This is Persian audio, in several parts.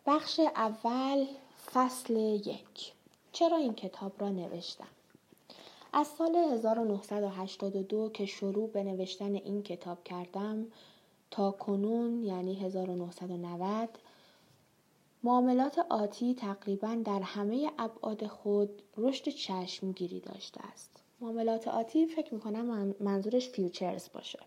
بخش اول، فصل 1. چرا این کتاب را نوشتم؟ از سال 1982 که شروع به نوشتن این کتاب کردم تا کنون، یعنی 1990، معاملات آتی تقریباً در همه ابعاد خود رشد چشمگیری داشته است. معاملات آتی فکر می‌کنم منظورش فیوچرز باشه.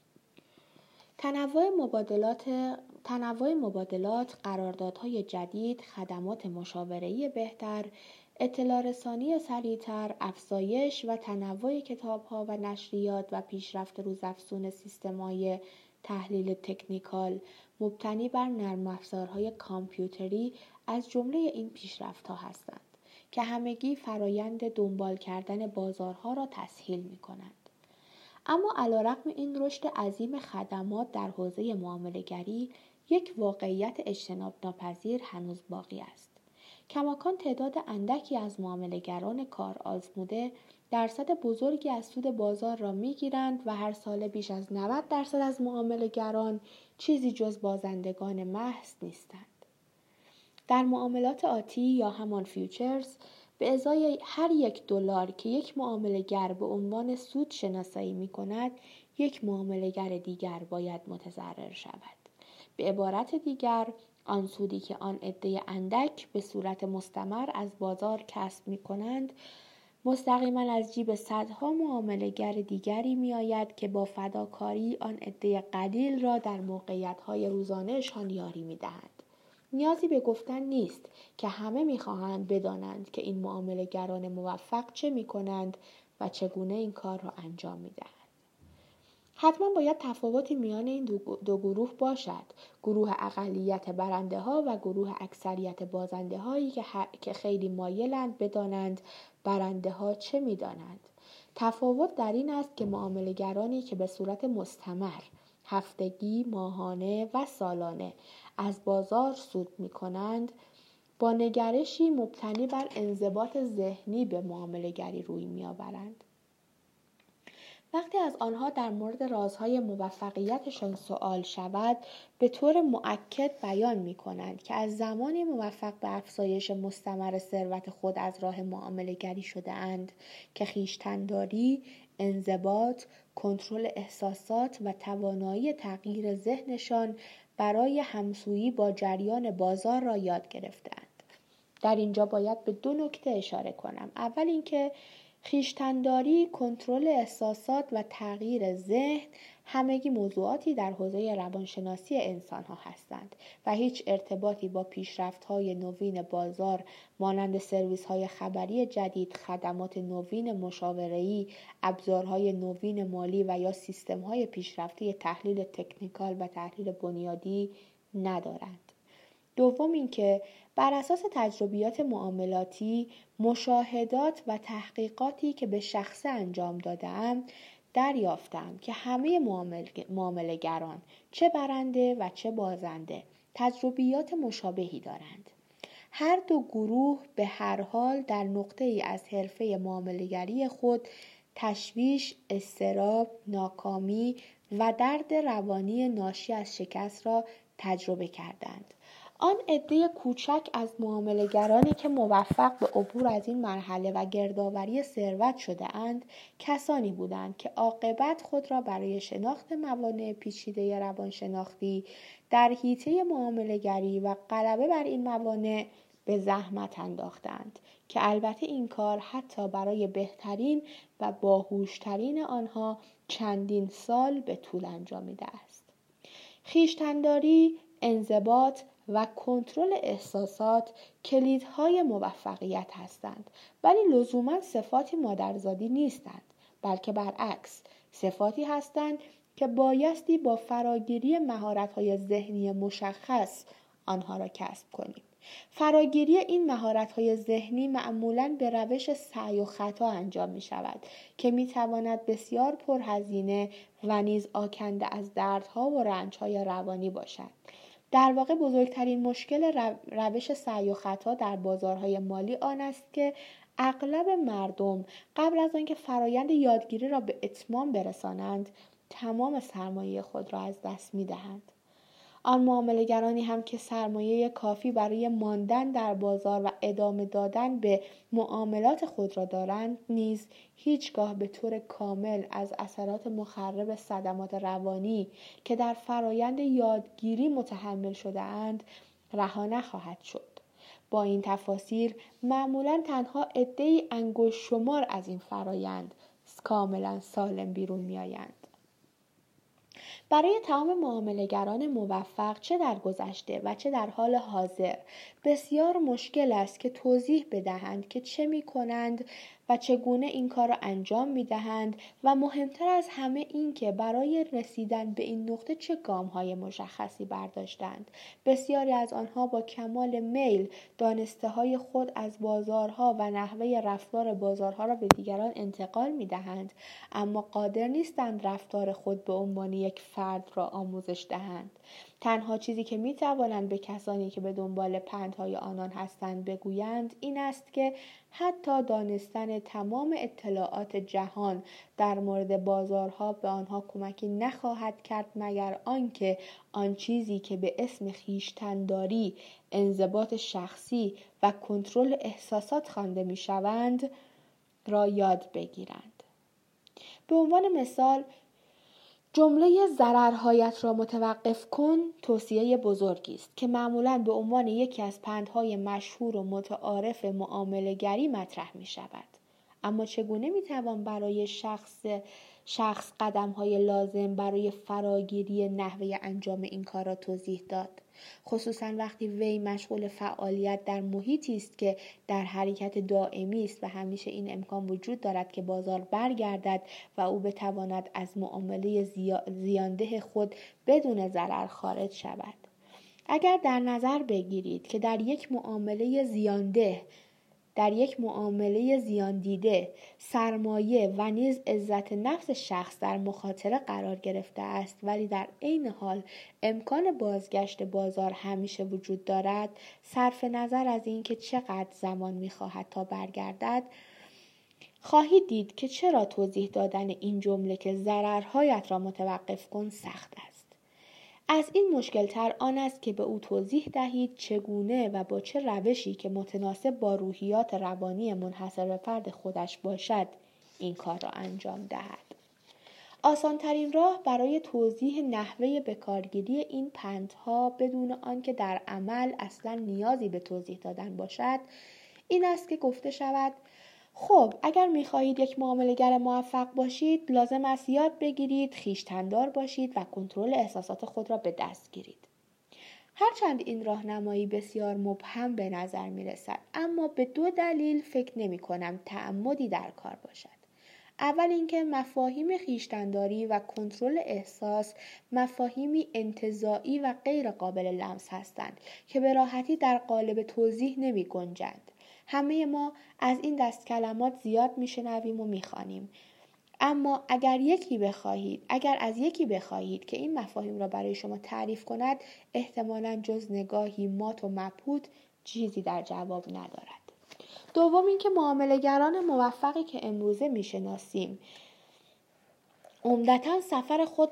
تنوع مبادلات، قراردادهای جدید، خدمات مشاوره‌ای بهتر، اطلاع رسانی سریعتر، افزایش و تنوع کتاب‌ها و نشریات و پیشرفت روزافزون سیستم‌های تحلیل تکنیکال مبتنی بر نرم افزارهای کامپیوتری از جمله این پیشرفت‌ها هستند که همگی فرایند دنبال کردن بازارها را تسهیل می‌کنند. اما علیرغم این رشد عظیم خدمات در حوزه معامله‌گری، یک واقعیت اجتناب ناپذیر هنوز باقی است. کماکان تعداد اندکی از معامله‌گران کار آزموده درصد بزرگی از سود بازار را می‌گیرند و هر ساله بیش از 90% از معامله‌گران چیزی جز بازندگان محض نیستند. در معاملات آتی یا همان فیوچرز، به ازای هر $1 که یک معامله‌گر به عنوان سود شناسایی می‌کند، یک معامله‌گر دیگر باید متضرر شود. به عبارت دیگر، آن سودی که آن عده اندک به صورت مستمر از بازار کسب می‌کنند، مستقیما از جیب صدها معامله‌گر دیگری می‌آید که با فداکاری آن عده قلیل را در موقعیت‌های روزانه‌شان یاری می‌دهند. نیازی به گفتن نیست که همه می‌خواهند بدانند که این معامله‌گران موفق چه می‌کنند و چگونه این کار را انجام می‌دهند. حتما باید تفاوتی میان این دو گروه باشد. گروه اقلیت برنده‌ها و گروه اکثریت بازنده‌هایی که خیلی مایلند بدانند برنده‌ها چه می‌دانند. تفاوت در این است که معامله‌گرانی که به صورت مستمر، هفتگی، ماهانه و سالانه از بازار سود می‌کنند، با نگرشی مبتنی بر انضباط ذهنی به معامله‌گری روی می‌آورند. وقتی از آنها در مورد رازهای موفقیتشان سؤال شود، به طور مؤکد بیان می‌کنند که از زمانی موفق به افزایش مستمر ثروت خود از راه معامله‌گری شده‌اند که خویشتن‌داری، انضباط، کنترل احساسات و توانایی تغییر ذهنشان برای همسویی با جریان بازار را یاد گرفتند. در اینجا باید به 2 نکته اشاره کنم. اول اینکه خویشتن‌داری، کنترل احساسات و تغییر ذهن همگی موضوعاتی در حوزه روانشناسی انسان‌ها هستند و هیچ ارتباطی با پیشرفت‌های نوین بازار مانند سرویس‌های خبری جدید، خدمات نوین مشاوره‌ای، ابزارهای نوین مالی و یا سیستم‌های پیشرفته تحلیل تکنیکال و تحلیل بنیادی ندارند. دوم اینکه بر اساس تجربیات معاملاتی، مشاهدات و تحقیقاتی که به شخصه انجام داده‌ام، دریافتم که همه معامله‌گران، چه برنده و چه بازنده، تجربیات مشابهی دارند. هر دو گروه به هر حال در نقطه‌ای از حرفه معامله‌گری خود تشویش، اضطراب، ناکامی و درد روانی ناشی از شکست را تجربه کردند. آن عده کوچک از معامله‌گرانی که موفق به عبور از این مرحله و گردآوری ثروت شده اند، کسانی بودند که عاقبت خود را برای شناخت موانع پیچیده روانشناختی در حیطه معامله‌گری و غلبه بر این موانع به زحمت انداختند که البته این کار حتی برای بهترین و باهوشترین آنها چندین سال به طول انجامیده است. خویشتن‌داری، انضباط و کنترل احساسات کلیدهای موفقیت هستند، ولی لزوما صفاتی مادرزادی نیستند، بلکه برعکس صفاتی هستند که بایستی با فراگیری مهارت‌های ذهنی مشخص آنها را کسب کنیم. فراگیری این مهارت‌های ذهنی معمولاً به روش سعی و خطا انجام می‌شود که می‌تواند بسیار پرهزینه و نیز آکنده از دردها و رنج‌های روانی باشد. در واقع بزرگترین مشکل روش سعی و خطا در بازارهای مالی آن است که اغلب مردم قبل از آنکه فرایند یادگیری را به اتمام برسانند، تمام سرمایه خود را از دست می‌دهند. آن معامله‌گرانی هم که سرمایه کافی برای ماندن در بازار و ادامه دادن به معاملات خود را دارند نیز هیچگاه به طور کامل از اثرات مخرب صدمات روانی که در فرایند یادگیری متحمل شده‌اند رها نخواهد شد. با این تفاسیر معمولاً تنها عده‌ای انگشت شمار از این فرایند کاملا سالم بیرون می‌آیند. برای تمام معامله‌گران موفق چه در گذشته و چه در حال حاضر بسیار مشکل است که توضیح بدهند که چه می‌کنند و چگونه این کار را انجام می‌دهند و مهمتر از همه این که برای رسیدن به این نقطه چه گام‌های مشخصی برداشتند. بسیاری از آنها با کمال میل دانسته‌های خود از بازارها و نحوه رفتار بازارها را به دیگران انتقال می‌دهند، اما قادر نیستند رفتار خود به عنوان یک فرد را آموزش دهند. تنها چیزی که می توانند به کسانی که به دنبال پندهای آنان هستند بگویند این است که حتی دانستن تمام اطلاعات جهان در مورد بازارها به آنها کمکی نخواهد کرد مگر آنکه آن چیزی که به اسم خویشتن‌داری، انضباط شخصی و کنترل احساسات خوانده می شوند را یاد بگیرند. به عنوان مثال، جمله ضررهایت را متوقف کن توصیه بزرگی است که معمولاً به عنوان یکی از پندهای مشهور و متعارف معامله‌گری مطرح می شود. اما چگونه می توان برای شخص قدم‌های لازم برای فراگیری نحوه انجام این کار را توضیح داد؟ خصوصاً وقتی وی مشغول فعالیت در محیطی است که در حرکت دائمی است و همیشه این امکان وجود دارد که بازار برگردد و او بتواند از معامله زیانده خود بدون ضرر خارج شود. اگر در نظر بگیرید که در یک معامله زیان دیده سرمایه و نیز عزت نفس شخص در مخاطره قرار گرفته است، ولی در عین حال امکان بازگشت بازار همیشه وجود دارد، صرف نظر از اینکه چقدر زمان می‌خواهد تا برگردد، خواهید دید که چرا توضیح دادن این جمله که ضررهایت را متوقف کن سخت است. از این مشکل‌تر آن است که به او توضیح دهید چگونه و با چه روشی که متناسب با روحیات روانی منحصر به فرد خودش باشد این کار را انجام دهد. آسان‌ترین راه برای توضیح نحوه بکارگیری این پندها بدون آنکه در عمل اصلاً نیازی به توضیح دادن باشد این است که گفته شود: خب اگر می‌خواهید یک معامله‌گر موفق باشید لازم است یاد بگیرید خویشتن‌دار باشید و کنترل احساسات خود را به دست گیرید. هرچند این راهنمایی بسیار مبهم به نظر می‌رسد، اما به دو دلیل فکر نمی‌کنم تعمدی در کار باشد. اول اینکه مفاهیم خویشتن‌داری و کنترل احساس مفاهیمی انتزاعی و غیر قابل لمس هستند که به راحتی در قالب توضیح نمی‌گنجند. همه ما از این دست کلمات زیاد میشنویم و میخوانیم، اما اگر از یکی بخواهید که این مفاهیم را برای شما تعریف کند، احتمالاً جز نگاهی مات و مبهوت چیزی در جواب ندارد. دوم اینکه معامله‌گران موفقی که امروزه میشناسیم عمدتاً سفر خود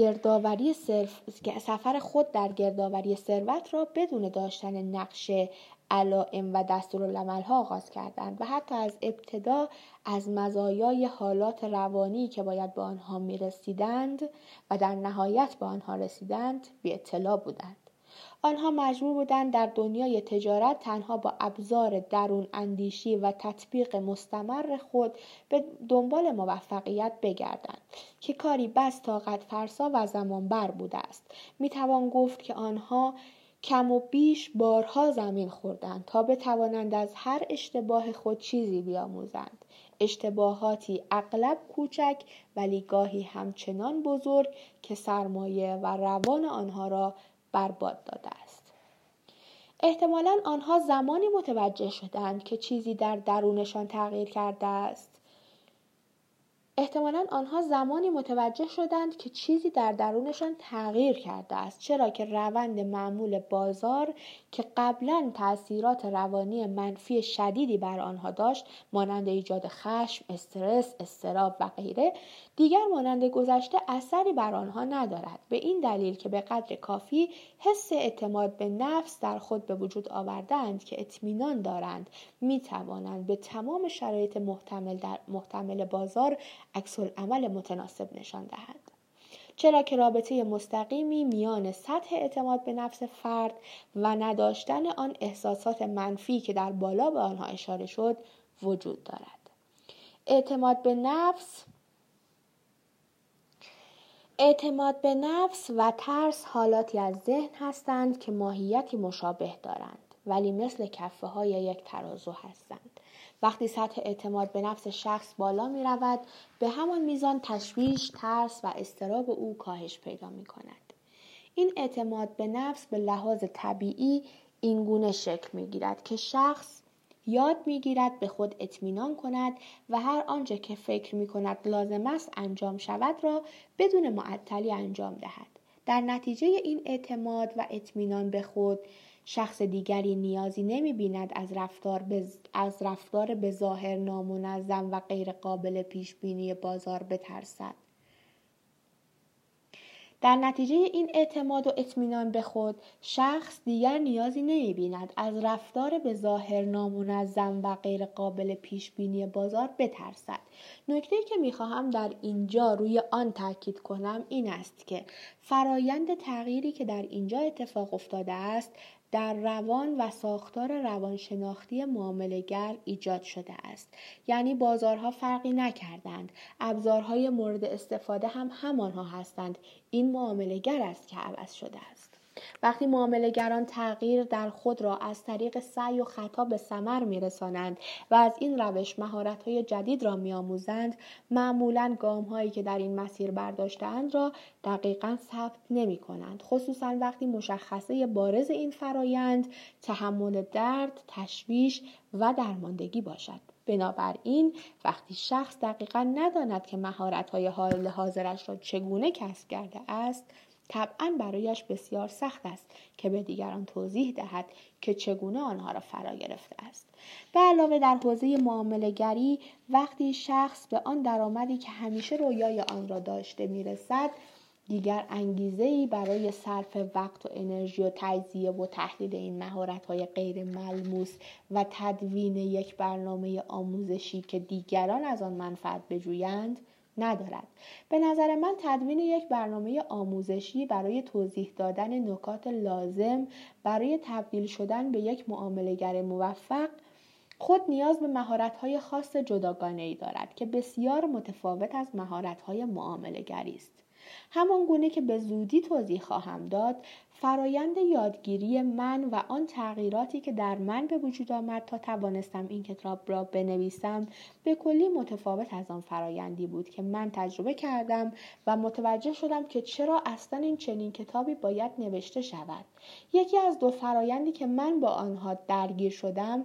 در گردآوری ثروت را بدون داشتن نقشه، علائم و دستورالعمل‌ها آغاز کردند و حتی از ابتدا از مزایای حالات روانی که باید به آنها می‌رسیدند و در نهایت به آنها رسیدند بی اطلاع بودند. آنها مجبور بودند در دنیای تجارت تنها با ابزار درون اندیشی و تطبیق مستمر خود به دنبال موفقیت بگردند که کاری بس طاقت فرسا و زمان بر بوده است. میتوان گفت که آنها کم و بیش بارها زمین خوردند تا بتوانند از هر اشتباه خود چیزی بیاموزند. اشتباهاتی اغلب کوچک ولی گاهی همچنان بزرگ که سرمایه و روان آنها را برباد داده است. احتمالاً آنها زمانی متوجه شدند که چیزی در درونشان تغییر کرده است. احتمالاً آنها زمانی متوجه شدند که چیزی در درونشان تغییر کرده است، چرا که روند معمول بازار که قبلاً تأثیرات روانی منفی شدیدی بر آنها داشت، مانند ایجاد خشم، استرس، اضطراب و غیره، دیگر مانند گذشته اثری بر آنها ندارد. به این دلیل که به قدر کافی حس اعتماد به نفس در خود به وجود آوردند که اطمینان دارند می توانند به تمام شرایط محتمل بازار عکس‌العمل متناسب نشان دهند. چرا که رابطه مستقیمی میان سطح اعتماد به نفس فرد و نداشتن آن احساسات منفی که در بالا به آنها اشاره شد وجود دارد. اعتماد به نفس و ترس حالاتی از ذهن هستند که ماهیتی مشابه دارند، ولی مثل کفه های یک ترازو هستند. وقتی سطح اعتماد به نفس شخص بالا می رود، به همان میزان تشویش، ترس و اضطراب او کاهش پیدا می کند. این اعتماد به نفس به لحاظ طبیعی اینگونه شکل می گیرد که شخص یاد می گیرد به خود اطمینان کند و هر آنچه که فکر می کند لازم است انجام شود را بدون معطلی انجام دهد. در نتیجه این اعتماد و اطمینان به خود، شخص دیگری نیازی نمی بیند از رفتار به ظاهر نامنظم و غیر قابل پیش بینی بازار بترسد. در نتیجه این اعتماد و اطمینان به خود، شخص دیگر نیازی نمی بیند از رفتار به ظاهر نامنظم و غیر قابل پیش بینی بازار بترسد. نکته‌ای که می خواهم در اینجا روی آن تاکید کنم این است که فرایند تغییری که در اینجا اتفاق افتاده است، در روان و ساختار روانشناختی معامله‌گر ایجاد شده است. یعنی بازارها فرقی نکردند، ابزارهای مورد استفاده هم همانها هستند. این معامله‌گر است که عوض شده است. وقتی معامله‌گران تغییر در خود را از طریق سعی و خطا به ثمر می‌رسانند و از این روش مهارت‌های جدید را می‌آموزند، معمولاً گام‌هایی که در این مسیر برداشته‌اند را دقیقاً ثبت نمی‌کنند، خصوصاً وقتی مشخصه بارز این فرایند تحمل درد، تشویش و درماندگی باشد. بنابراین وقتی شخص دقیقاً نداند که مهارت‌های حال حاضرش را چگونه کسب کرده است، طبعاً برایش بسیار سخت است که به دیگران توضیح دهد که چگونه آنها را فرا گرفته است. به علاوه در حوزه معامله‌گری، وقتی شخص به آن درآمدی که همیشه رویای آن را داشته میرسد، دیگر انگیزه‌ای برای صرف وقت و انرژی و تجزیه و تحلیل این مهارت‌های غیر ملموس و تدوین یک برنامه آموزشی که دیگران از آن منفعت بجویند ندارد. به نظر من تدوین یک برنامه آموزشی برای توضیح دادن نکات لازم برای تبدیل شدن به یک معامله‌گر موفق خود نیاز به مهارت‌های خاص جداگانه‌ای دارد که بسیار متفاوت از مهارت‌های معامله‌گری است. همان گونه که به زودی توضیح خواهم داد، فرایند یادگیری من و آن تغییراتی که در من به وجود آمد تا توانستم این کتاب را بنویسم به کلی متفاوت از آن فرایندی بود که من تجربه کردم و متوجه شدم که چرا اصلا این چنین کتابی باید نوشته شود. یکی از دو فرایندی که من با آنها درگیر شدم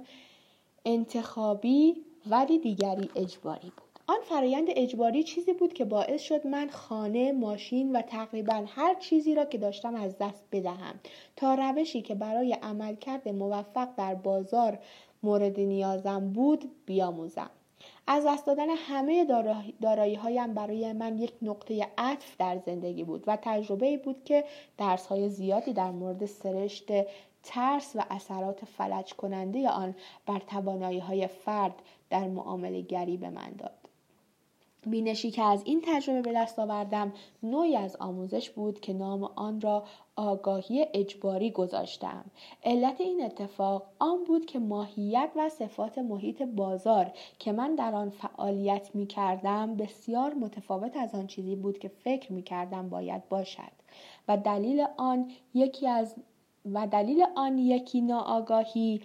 انتخابی ولی دیگری اجباری بود. آن فرایند اجباری چیزی بود که باعث شد من خانه، ماشین و تقریباً هر چیزی را که داشتم از دست بدهم تا روشی که برای عملکرد موفق در بازار مورد نیازم بود بیاموزم. از دست دادن همه دارایی‌هایم برای من یک نقطه عطف در زندگی بود و تجربه‌ای بود که درس‌های زیادی در مورد سرشت ترس و اثرات فلج کننده آن بر توانایی‌های فرد در معامله‌گری به من داد. بینشی که از این تجربه به دست آوردم نوعی از آموزش بود که نام آن را آگاهی اجباری گذاشتم. علت این اتفاق آن بود که ماهیت و صفات محیط بازار که من در آن فعالیت می کردم بسیار متفاوت از آن چیزی بود که فکر می کردم باید باشد و دلیل آن یکی ناآگاهی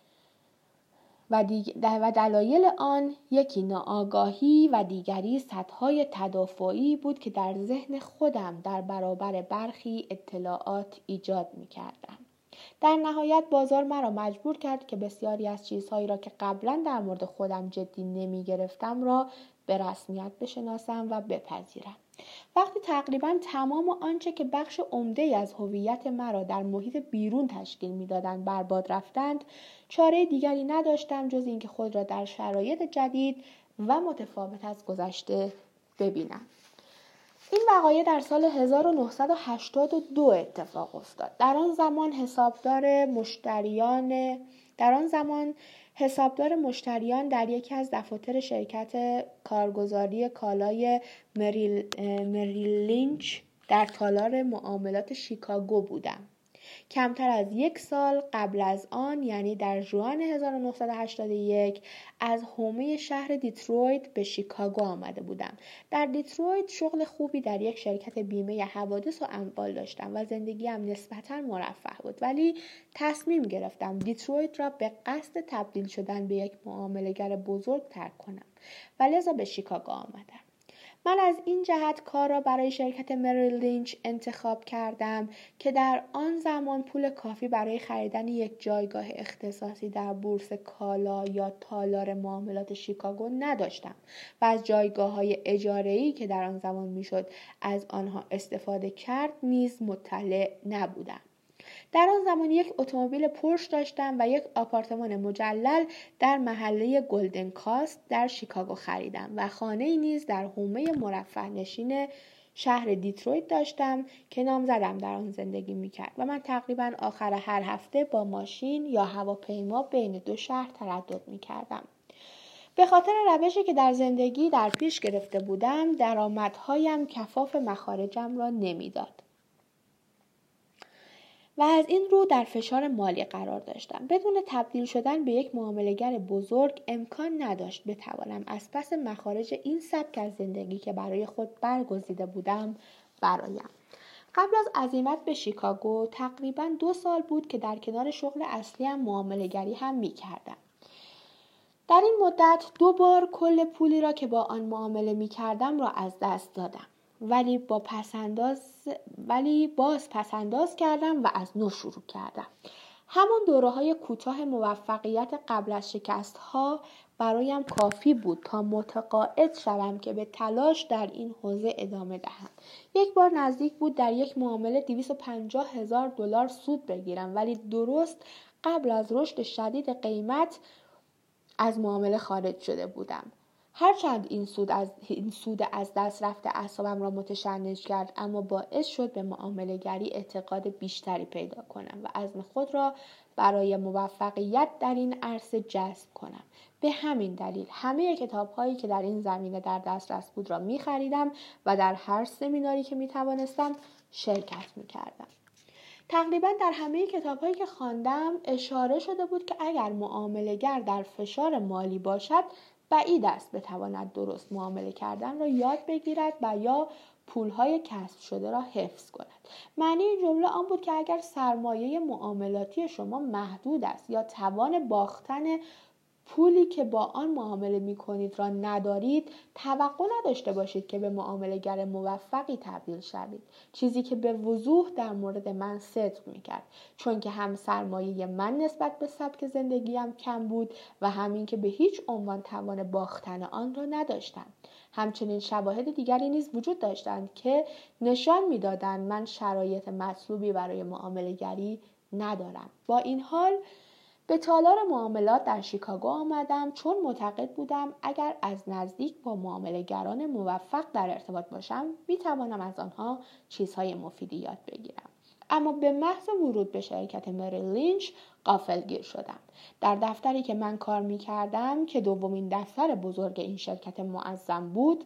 و دلایل آن یکی ناآگاهی و دیگری سطح‌های تدافعی بود که در ذهن خودم در برابر برخی اطلاعات ایجاد می‌کردم. در نهایت بازار مرا مجبور کرد که بسیاری از چیزهایی را که قبلا در مورد خودم جدی نمی‌گرفتم را به رسمیت بشناسم و بپذیرم. وقتی تقریبا تمام آنچه که بخش عمده‌ای از هویت مرا در محیط بیرون تشکیل می‌دادند برباد رفتند، چاره دیگری نداشتم جز اینکه خود را در شرایط جدید و متفاوت از گذشته ببینم. این وقایع در سال 1982 اتفاق افتاد. در آن زمان حسابدار در یکی از دفاتر شرکت کارگزاری کالای مریل لینچ در تالار معاملات شیکاگو بودم. کمتر از 1 سال قبل از آن، یعنی در ژوئن 1981، از حومه شهر دیترویت به شیکاگو آمده بودم. در دیترویت شغل خوبی در یک شرکت بیمه حوادث و اموال داشتم و زندگیم نسبتاً مرفه بود، ولی تصمیم گرفتم دیترویت را به قصد تبدیل شدن به یک معامله‌گر بزرگ ترک کنم و لذا به شیکاگو آمدم. من از این جهت کار را برای شرکت مریل لینچ انتخاب کردم که در آن زمان پول کافی برای خریدن یک جایگاه اختصاصی در بورس کالا یا تالار معاملات شیکاگو نداشتم و از جایگاه‌های اجاره‌ای که در آن زمان میشد از آنها استفاده کرد نیز مطلع نبودم. در آن زمان یک اتومبیل پورش داشتم و یک آپارتمان مجلل در محله گلدن کاست در شیکاگو خریدم و خانه‌ای نیز در حومه مرفه نشین شهر دیترویت داشتم که نامزدم در آن زندگی میکرد و من تقریبا آخر هر هفته با ماشین یا هواپیما بین 2 شهر تردد میکردم. به خاطر روشی که در زندگی در پیش گرفته بودم، درآمدهایم کفاف مخارجم را نمیداد و از این رو در فشار مالی قرار داشتم. بدون تبدیل شدن به یک معامله‌گر بزرگ امکان نداشت بتوانم از پس مخارج این سبک از زندگی که برای خود برگزیده بودم برایم. قبل از عزیمت به شیکاگو تقریباً 2 سال بود که در کنار شغل اصلیم معامله‌گری هم می‌کردم. در این مدت 2 بار کل پولی را که با آن معامله می‌کردم را از دست دادم. ولی باز پسنداز کردم و از نو شروع کردم. همان دوره‌های کوتاه موفقیت قبل از شکست‌ها برایم کافی بود تا متقاعد شوم که به تلاش در این حوزه ادامه دهم. یک بار نزدیک بود در یک معامله $250,000 سود بگیرم، ولی درست قبل از رشد شدید قیمت از معامله خارج شده بودم. هرچند این سود از دست رفته اعصابم را متشنج کرد، اما باعث شد به معامله‌گری اعتقاد بیشتری پیدا کنم و عزم خود را برای موفقیت در این عرصه جذب کنم. به همین دلیل همه کتاب‌هایی که در این زمینه در دسترس بود را می‌خریدم و در هر سمیناری که می‌توانستم شرکت می‌کردم. تقریباً در همه کتاب‌هایی که خواندم اشاره شده بود که اگر معامله‌گر در فشار مالی باشد، بعید است بتواند درست معامله کردن را یاد بگیرد و یا پولهای کسب شده را حفظ کند. معنی این جمله آن بود که اگر سرمایه معاملاتی شما محدود است یا توان باختن پولی که با آن معامله می کنید را ندارید، توقع نداشته باشید که به معامله‌گر موفقی تبدیل شوید. چیزی که به وضوح در مورد من صدق می کرد، چون که هم سرمایه من نسبت به سبک زندگیم کم بود و همین که به هیچ عنوان توان باختن آن را نداشتم. همچنین شواهد دیگری نیز وجود داشتند که نشان می دادند من شرایط مطلوبی برای معامله‌گری ندارم. با این حال به تالار معاملات در شیکاگو آمدم، چون معتقد بودم اگر از نزدیک با معامله‌گران موفق در ارتباط باشم میتوانم از آنها چیزهای مفیدی یاد بگیرم. اما به محض ورود به شرکت مریل لینچ غافلگیر شدم. در دفتری که من کار میکردم که دومین دفتر بزرگ این شرکت معظم بود،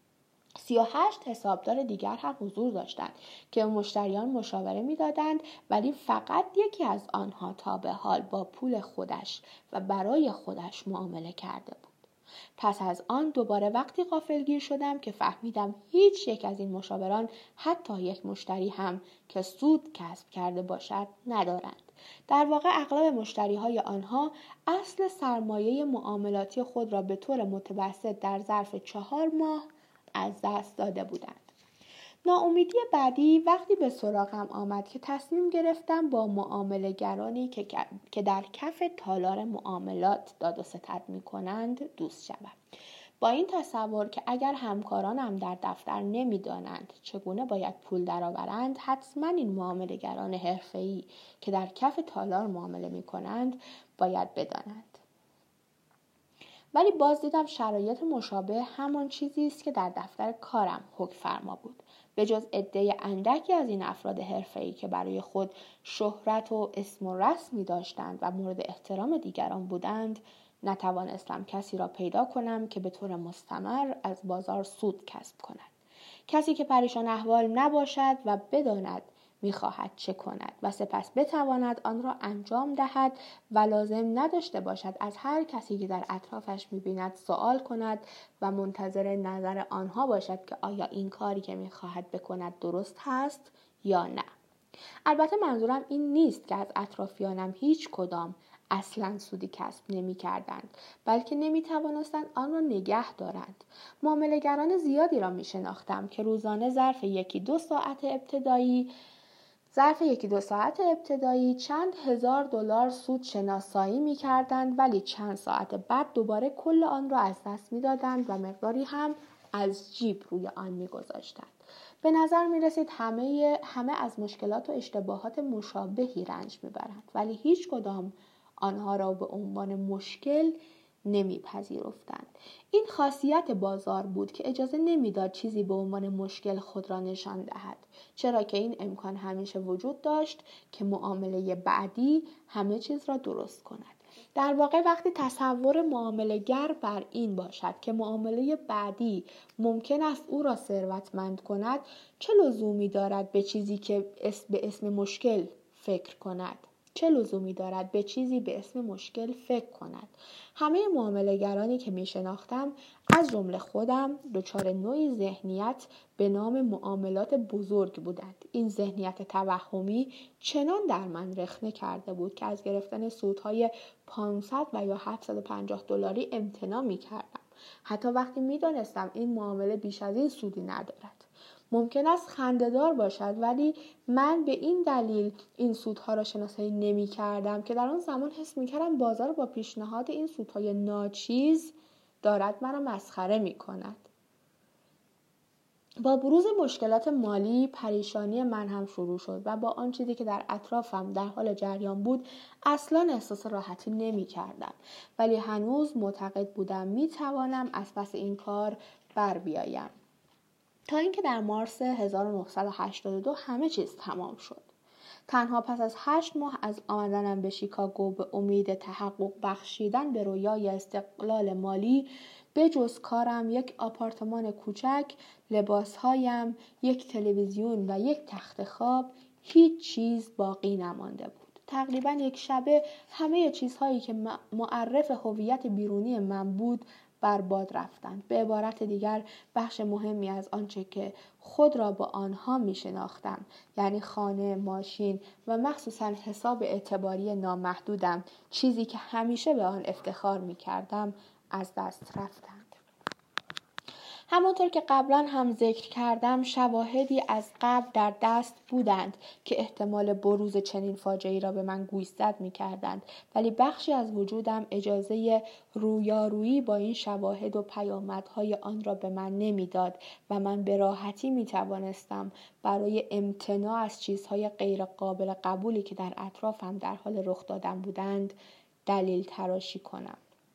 38 حسابدار دیگر هم حضور داشتند که مشتریان مشاوره میدادند، ولی فقط یکی از آنها تا به حال با پول خودش و برای خودش معامله کرده بود. پس از آن دوباره وقتی غافلگیر شدم که فهمیدم هیچ یک از این مشاوران حتی یک مشتری هم که سود کسب کرده باشد ندارند. در واقع اغلب مشتریهای آنها اصل سرمایه معاملاتی خود را به طور متوسط در ظرف 4 ماه از دست داده بودند. ناامیدی بعدی وقتی به سراغم آمد که تصمیم گرفتم با معامله‌گرانی که در کف تالار معاملات داد و ستد می‌کنند دوست شوم. با این تصور که اگر همکارانم در دفتر نمی‌دانند چگونه باید پول درآورند، حتما این معامله‌گران حرفه‌ای که در کف تالار معامله می‌کنند باید بدانند. ولی باز دیدم شرایط مشابه همان چیزی است که در دفتر کارم حکم فرما بود. به جز عده اندکی از این افراد حرفه‌ای که برای خود شهرت و اسم و رسمی داشتند و مورد احترام دیگران بودند، نتوانستم کسی را پیدا کنم که به طور مستمر از بازار سود کسب کند. کسی که پریشان احوال نباشد و بداند می‌خواهد چه کند و سپس بتواند آن را انجام دهد و لازم نداشته باشد از هر کسی که در اطرافش می‌بیند سوال کند و منتظر نظر آنها باشد که آیا این کاری که می‌خواهد بکند درست هست یا نه. البته منظورم این نیست که از اطرافیانم هیچ کدام اصلا سودی کسب نمی کردند، بلکه نمی توانستند آن را نگه دارند. معامله‌گران زیادی را می شناختم که روزانه ظرف یکی دو ساعت ابتدایی چند هزار دلار سود شناسایی می کردند، ولی چند ساعت بعد دوباره کل آن را از دست می دادند و مقداری هم از جیب روی آن می گذاشتند. به نظر می رسید همه از مشکلات و اشتباهات مشابهی رنج می برند، ولی هیچ کدام آنها را به عنوان مشکل نمیپذیرفتند. این خاصیت بازار بود که اجازه نمیداد چیزی به عنوان مشکل خود را نشان دهد، چرا که این امکان همیشه وجود داشت که معامله بعدی همه چیز را درست کند. در واقع وقتی تصور معامله‌گر بر این باشد که معامله بعدی ممکن است او را ثروتمند کند، چه لزومی دارد به چیزی که به اسم مشکل فکر کند؟ همه معامله‌گرانی که می شناختم از جمله خودم دچار نوعی ذهنیت به نام معاملات بزرگ بودند. این ذهنیت توهمی چنان در من رخنه کرده بود که از گرفتن سودهای 500 و یا 750 دلاری امتناع می کردم، حتی وقتی می دانستم این معامله بیش از این سودی ندارد. ممکن است خنده‌دار باشد، ولی من به این دلیل این سودها را شناسایی نمی کردم که در آن زمان حس می کردم بازار با پیشنهاد این سودهای ناچیز دارد مرا مسخره می کند. با بروز مشکلات مالی پریشانی من هم شروع شد و با آن چیزی که در اطرافم در حال جریان بود اصلا احساس راحتی نمی کردم، ولی هنوز معتقد بودم می توانم از پس این کار بر بیایم. تا اینکه در مارس 1982 همه چیز تمام شد. تنها پس از 8 ماه از آمدنم به شیکاگو به امید تحقق بخشیدن به رویای استقلال مالی، به جز کارم، یک آپارتمان کوچک، لباسهایم، یک تلویزیون و یک تخت خواب، هیچ چیز باقی نمانده بود. تقریباً یک شبه همه چیزهایی که معرف هویت بیرونی من بود برباد رفتند. به عبارت دیگر بخش مهمی از آنچه که خود را با آنها می شناختم، یعنی خانه، ماشین و مخصوصاً حساب اعتباری نامحدودم، چیزی که همیشه به آن افتخار می کردم، از دست رفتند. همانطور که قبلا هم ذکر کردم، شواهدی از قبل در دست بودند که احتمال بروز چنین فاجعه‌ای را به من گوشزد می‌کردند، ولی بخشی از وجودم اجازه رویارویی با این شواهد و پیامدهای آن را به من نمی‌داد و من به راحتی می‌توانستم برای امتناع از چیزهای غیر قابل قبولی که در اطرافم در حال رخ دادن بودند دلیل تراشی کنم.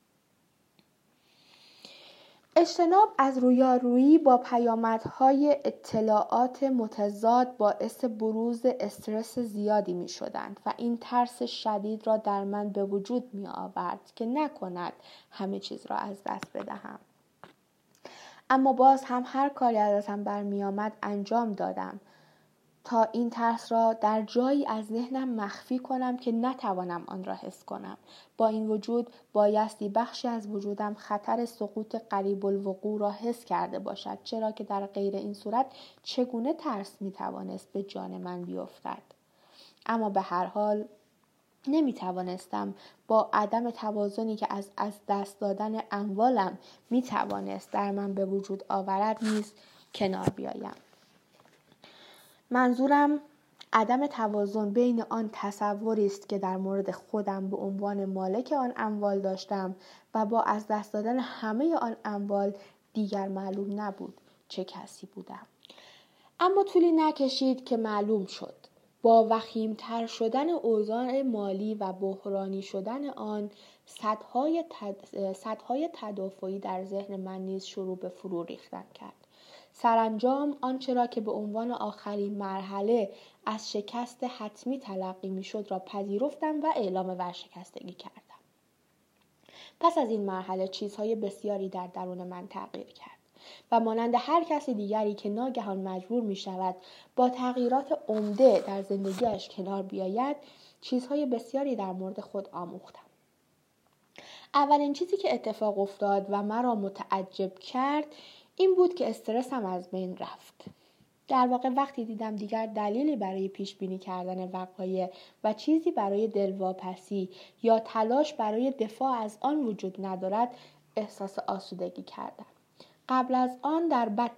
اجتناب از رویارویی با پیامدهای اطلاعات متضاد باعث بروز استرس زیادی می شدند و این ترس شدید را در من به وجود می آورد که نکند همه چیز را از دست بدهم. اما باز هم هر کاری ازم برمی آمد انجام دادم تا این ترس را در جایی از ذهنم مخفی کنم که نتوانم آن را حس کنم. با این وجود بایستی بخشی از وجودم خطر سقوط قریب الوقوع را حس کرده باشد، چرا که در غیر این صورت چگونه ترس میتوانست به جان من بیفتد؟ اما به هر حال نمیتوانستم با عدم توازنی که از دست دادن اموالم میتوانست در من به وجود آورد نیز کنار بیایم. منظورم عدم توازن بین آن تصوری است که در مورد خودم به عنوان مالک آن اموال داشتم و با از دست دادن همه آن اموال دیگر معلوم نبود چه کسی بودم. اما طولی نکشید که معلوم شد. با وخیم‌تر شدن اوضاع مالی و بحرانی شدن آن، سدهای تدافعی در ذهن من نیز شروع به فرو ریختن کرد. سرانجام آنچه را که به عنوان آخرین مرحله از شکست حتمی تلقی می‌شد را پذیرفتم و اعلام ورشکستگی کردم. پس از این مرحله چیزهای بسیاری در درون من تغییر کرد و مانند هر کسی دیگری که ناگهان مجبور می شود با تغییرات عمده در زندگیش کنار بیاید، چیزهای بسیاری در مورد خود آموختم. اولین چیزی که اتفاق افتاد و مرا متعجب کرد این بود که استرسم از بین رفت. در واقع وقتی دیدم دیگر دلیلی برای پیش بینی کردن وقایع و چیزی برای دلواپسی یا تلاش برای دفاع از آن وجود ندارد، احساس آسودگی کردم. قبل از آن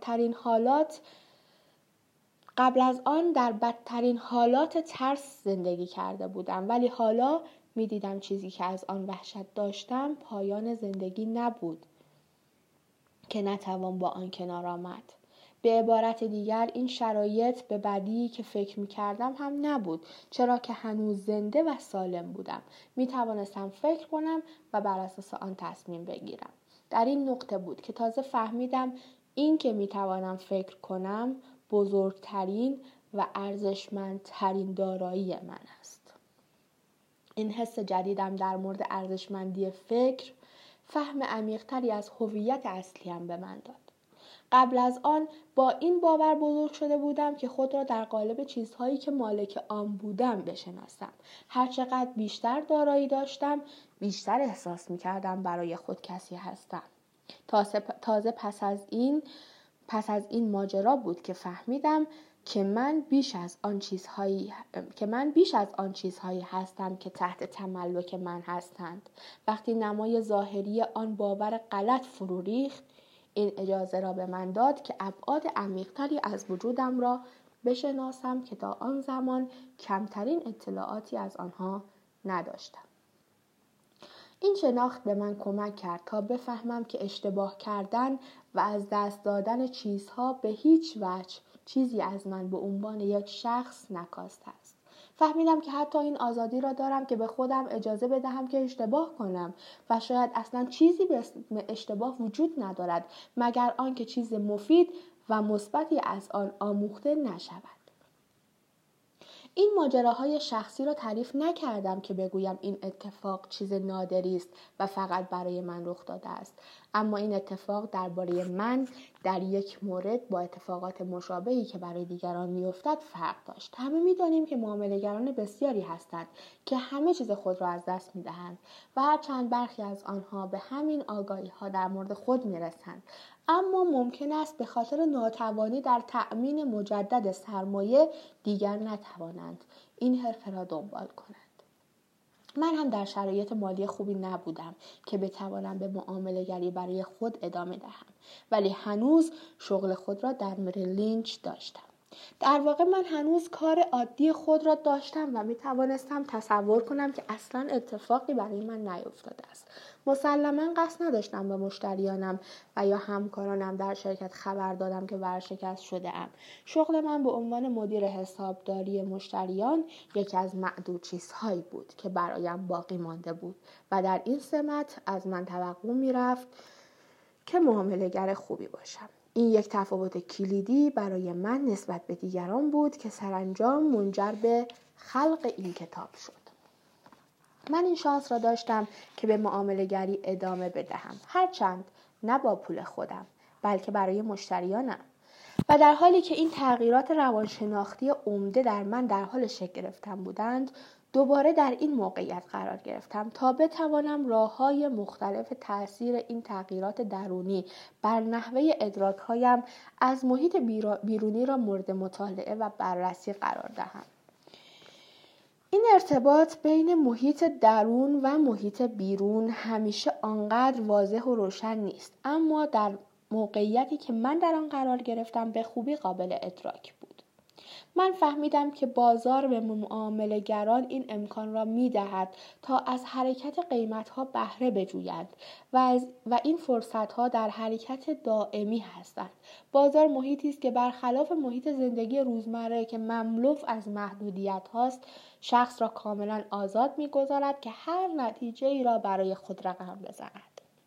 در بدترین حالات ترس زندگی کرده بودم، ولی حالا می دیدم چیزی که از آن وحشت داشتم پایان زندگی نبود که نتوان با آن کنار آمد. به عبارت دیگر این شرایط به بدی که فکر می کردم هم نبود، چرا که هنوز زنده و سالم بودم. می توانستم فکر کنم و بر اساس آن تصمیم بگیرم. در این نقطه بود که تازه فهمیدم این که می توانم فکر کنم بزرگترین و ارزشمندترین دارایی من است. این حس جدیدم در مورد ارزشمندی فکر فهم عمیق‌تری از هویت اصلیم به من داد. قبل از آن با این باور بزرگ شده بودم که خود را در قالب چیزهایی که مالک آن بودم بشناسم. هرچقدر بیشتر دارایی داشتم، بیشتر احساس می‌کردم برای خود کسی هستم. تازه پس از این ماجرا بود که فهمیدم که من بیش از آن چیزهایی هستم که تحت تملک من هستند. وقتی نمای ظاهری آن باور غلط فرو ریخت، این اجازه را به من داد که ابعاد عمیق‌تری از وجودم را بشناسم که تا آن زمان کمترین اطلاعاتی از آنها نداشتم. این شناخت به من کمک کرد تا بفهمم که اشتباه کردن و از دست دادن چیزها به هیچ وجه چیزی از من به عنوان یک شخص نکاسته است. فهمیدم که حتی این آزادی را دارم که به خودم اجازه بدهم که اشتباه کنم و شاید اصلا چیزی به اسم اشتباه وجود ندارد مگر آنکه چیز مفید و مثبتی از آن آموخته نشود. این ماجراهای شخصی را تعریف نکردم که بگویم این اتفاق چیز نادری است و فقط برای من رخ داده است، اما این اتفاق درباره من در یک مورد با اتفاقات مشابهی که برای دیگران میافتد فرق داشت. همه می‌دانیم که معامله‌گران بسیاری هستند که همه چیز خود را از دست می‌دهند و هرچند برخی از آنها به همین آگاهی‌ها در مورد خود می‌رسند، اما ممکن است به خاطر ناتوانی در تأمین مجدد سرمایه دیگر نتوانند این حرفه را دنبال کنند. من هم در شرایط مالی خوبی نبودم که بتوانم به معامله‌گری برای خود ادامه دهم، ولی هنوز شغل خود را در مریل لینچ داشتم. در واقع من هنوز کار عادی خود را داشتم و می توانستم تصور کنم که اصلا اتفاقی برای من نیفتاده است. مسلماً قصد نداشتم به مشتریانم و یا همکارانم در شرکت خبر دادم که ورشکست شده ام. شغل من به عنوان مدیر حسابداری مشتریان یکی از معدود چیزهایی بود که برایم باقی مانده بود و در این سمت از من توقع می رفت که معامله‌گر خوبی باشم. این یک تفاوت کلیدی برای من نسبت به دیگران بود که سرانجام منجر به خلق این کتاب شد. من این شانس را داشتم که به معامله‌گری ادامه بدهم، هرچند نه با پول خودم بلکه برای مشتریانم. و در حالی که این تغییرات روانشناختی عمده در من در حال شکل گرفتن بودند، دوباره در این موقعیت قرار گرفتم تا بتوانم راه‌های مختلف تأثیر این تغییرات درونی بر نحوه ادراک‌هایم از محیط بیرونی را مورد مطالعه و بررسی قرار دهم. این ارتباط بین محیط درون و محیط بیرون همیشه آنقدر واضح و روشن نیست، اما در موقعیتی که من در آن قرار گرفتم به خوبی قابل ادراک بود. من فهمیدم که بازار به معامله‌گران این امکان را می‌دهد تا از حرکت قیمت‌ها بهره بجویند و این فرصت‌ها در حرکت دائمی هستند. بازار محیطی است که برخلاف محیط زندگی روزمره که مملو از محدودیت هاست، شخص را کاملا آزاد می‌گذارد که هر نتیجه‌ای را برای خود رقم بزند.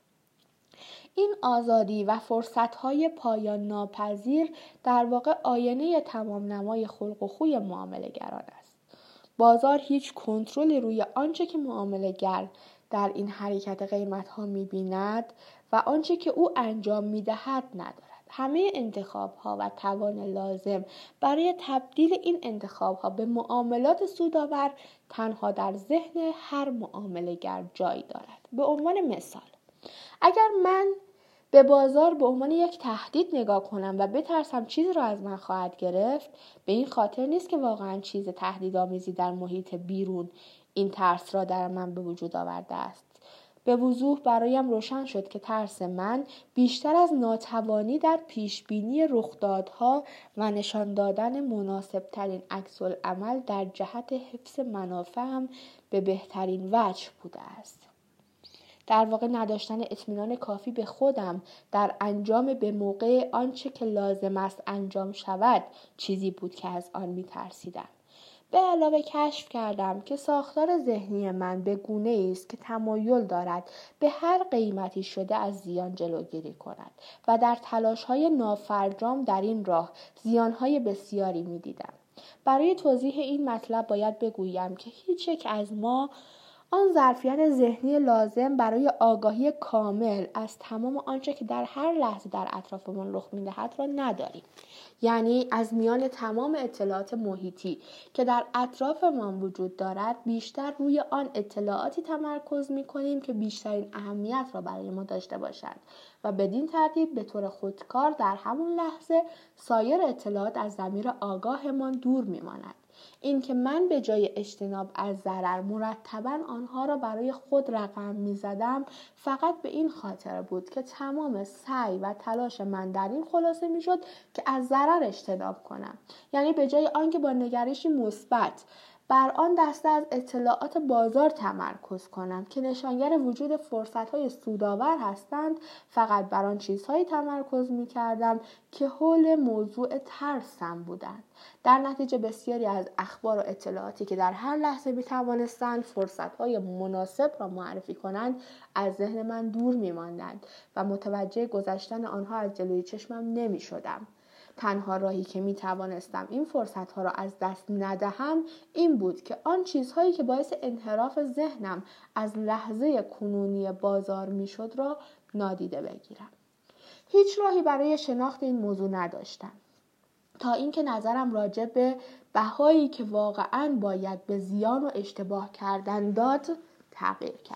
این آزادی و فرصت‌های پایان ناپذیر در واقع آینه تمام نمای خلق و خوی معامله‌گران است. بازار هیچ کنترلی روی آنچه که معامله‌گر در این حرکت قیمت‌ها می‌بیند و آنچه که او انجام می‌دهد ندارد. همه انتخاب‌ها و توان لازم برای تبدیل این انتخاب‌ها به معاملات سودآور تنها در ذهن هر معامله‌گر جای دارد. به عنوان مثال، اگر من به بازار به عنوان یک تهدید نگاه کنم و بترسم چیزی را از من خواهد گرفت، به این خاطر نیست که واقعا چیز تهدیدآمیزی در محیط بیرون این ترس را در من به وجود آورده است. به وضوح برایم روشن شد که ترس من بیشتر از ناتوانی در پیشبینی رخدادها و نشان دادن مناسبترین عکس‌العمل در جهت حفظ منافعم به بهترین وجه بوده است. در واقع نداشتن اطمینان کافی به خودم در انجام به موقع آنچه که لازم است انجام شود چیزی بود که از آن می‌ترسیدم. به علاوه کشف کردم که ساختار ذهنی من به گونه‌ای است که تمایل دارد به هر قیمتی شده از زیان جلوگیری کند و در تلاش‌های نافرجام در این راه زیان‌های بسیاری می‌دیدم. برای توضیح این مطلب باید بگویم که هیچ یک از ما آن ظرفیت ذهنی لازم برای آگاهی کامل از تمام آنچه که در هر لحظه در اطرافمان رخ می‌دهد را نداریم. یعنی از میان تمام اطلاعات محیطی که در اطرافمان وجود دارد بیشتر روی آن اطلاعاتی تمرکز می‌کنیم که بیشترین اهمیت را برای ما داشته باشند و بدین ترتیب به طور خودکار در همون لحظه سایر اطلاعات از ضمیر آگاهمان دور می‌ماند. این که من به جای اجتناب از ضرر مرتباً آنها را برای خود رقم می‌زدم فقط به این خاطر بود که تمام سعی و تلاش من در این خلاصه می‌شد که از ضرر اجتناب کنم. یعنی به جای آنکه با نگرشی مثبت بر آن دسته از اطلاعات بازار تمرکز کنم که نشانگر وجود فرصت‌های سودآور هستند، فقط بر آن چیزهایی تمرکز می‌کردم که حول موضوع ترسم بودند. در نتیجه بسیاری از اخبار و اطلاعاتی که در هر لحظه می‌توانستند فرصت‌های مناسب را معرفی کنند، از ذهن من دور می‌ماندند و متوجه گذشتن آنها از جلوی چشمم نمی‌شدم. تنها راهی که می توانستم این فرصتها را از دست ندهم این بود که آن چیزهایی که باعث انحراف ذهنم از لحظه کنونی بازار می شد را نادیده بگیرم. هیچ راهی برای شناخت این موضوع نداشتم تا اینکه نظرم راجع به بهایی که واقعاً باید به زیان و اشتباه کردن داد تغییر کرد.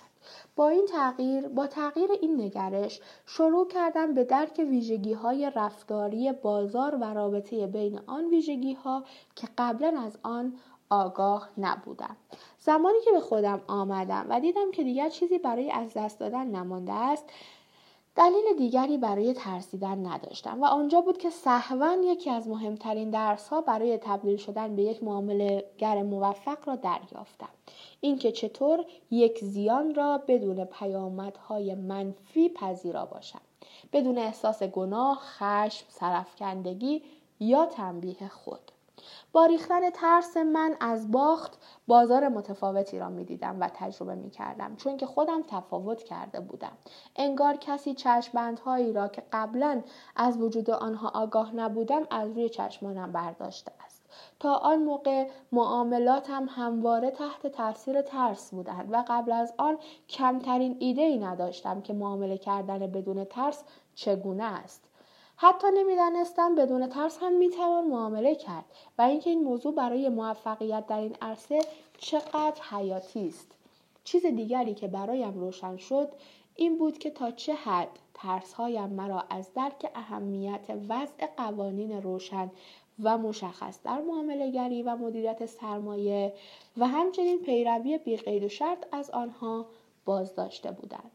با تغییر این نگرش شروع کردم به درک ویژگی‌های رفتاری بازار و رابطه بین آن ویژگی‌ها که قبلا از آن آگاه نبودم. زمانی که به خودم آمدم و دیدم که دیگر چیزی برای از دست دادن نمانده است، دلیل دیگری برای ترسیدن نداشتم و آنجا بود که سهواً یکی از مهمترین درس‌ها برای تبدیل شدن به یک معامله‌گر موفق را دریافتم. اینکه چطور یک زیان را بدون پیامدهای منفی پذیرا باشم، بدون احساس گناه، خشم، سرافکندگی یا تنبیه خود. با ریختن ترس من از باخت بازار متفاوتی را می دیدم و تجربه می کردم، چون که خودم تفاوت کرده بودم. انگار کسی چشم‌بندهایی را که قبلا از وجود آنها آگاه نبودم از روی چشمانم برداشته است. تا آن موقع معاملاتم همواره تحت تاثیر ترس بودند و قبل از آن کمترین ایده‌ای نداشتم که معامله کردن بدون ترس چگونه است. حتی نمی‌دانستم بدون ترس هم میتوان معامله کرد و اینکه این موضوع برای موفقیت در این عرصه چقدر حیاتی است. چیز دیگری که برایم روشن شد این بود که تا چه حد ترس‌هایم مرا از درک اهمیت وضع قوانین روشن و مشخص در معامله‌گری و مدیریت سرمایه و همچنین پیروی بی قید و شرط از آنها باز داشته بودند.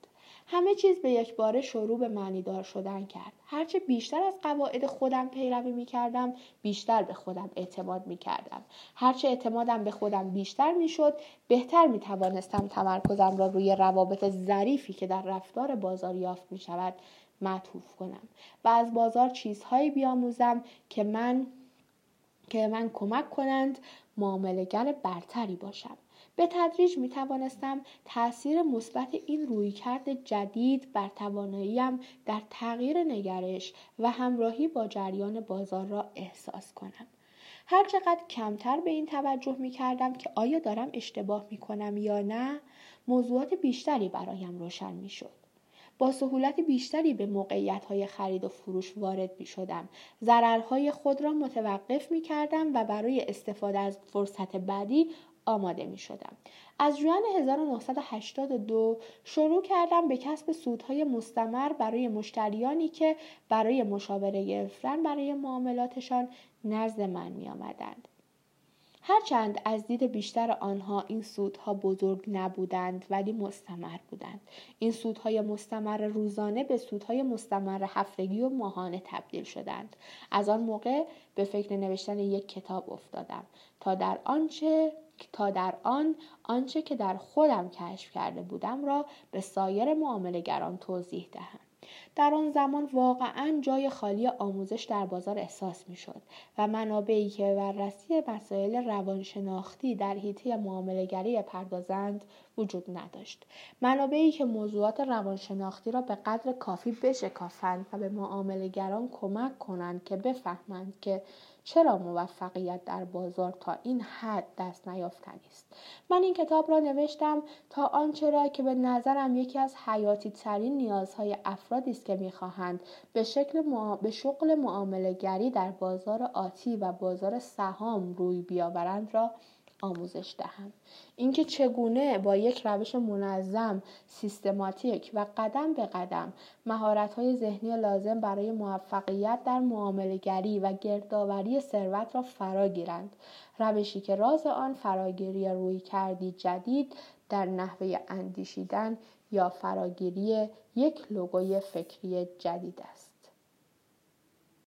همه چیز به یک باره شروع به معنیدار شدن کرد. هرچه بیشتر از قواعد خودم پیروی می کردم، بیشتر به خودم اعتماد می کردم. هرچه اعتمادم به خودم بیشتر می شد، بهتر می توانستم تمرکزم را روی روابط ظریفی که در رفتار بازار یافت می شود معطوف کنم و از بازار چیزهایی بیاموزم که من کمک کنند معامله‌گر برتری باشم. به تدریج می توانستم تأثیر مثبت این رویکرد جدید بر تواناییم در تغییر نگرش و همراهی با جریان بازار را احساس کنم. هر چقدر کمتر به این توجه می کردم که آیا دارم اشتباه می کنم یا نه، موضوعات بیشتری برایم روشن می شد. با سهولت بیشتری به موقعیت‌های خرید و فروش وارد می‌شدم. ضررهای خود را متوقف می‌کردم و برای استفاده از فرصت بعدی آماده می‌شدم. از ژوئن 1982 شروع کردم به کسب سودهای مستمر برای مشتریانی که برای مشاوره گرفتن برای معاملاتشان نزد من می‌آمدند. هرچند از دید بیشتر آنها این سودها بزرگ نبودند ولی مستمر بودند. این سودهای مستمر روزانه به سودهای مستمر هفتگی و ماهانه تبدیل شدند. از آن موقع به فکر نوشتن یک کتاب افتادم تا در آنچه که در خودم کشف کرده بودم را به سایر معامله‌گران توضیح دهم. در آن زمان واقعاً جای خالی آموزش در بازار احساس می شد و منابعی که به بررسی مسائل روانشناختی در حیطه معامله‌گری پردازند وجود نداشت. منابعی که موضوعات روانشناختی را به قدر کافی بشکافند و به معامله‌گران کمک کنند که بفهمند که چرا موفقیت در بازار تا این حد دست نیافتنی است. من این کتاب را نوشتم تا آنچه را که به نظرم یکی از حیاتی ترین نیازهای افرادی است که می‌خواهند به شغل معامله‌گری در بازار آتی و بازار سهام روی بیاورند را آموزش دهم. اینکه چگونه با یک روش منظم، سیستماتیک و قدم به قدم مهارت‌های ذهنی لازم برای موفقیت در معامله‌گری و گردآوری ثروت را فرا گیرند. روشی که راز آن فراگیری رویکردی جدید در نحوه اندیشیدن یا فراگیری یک لوگوی فکری جدید است.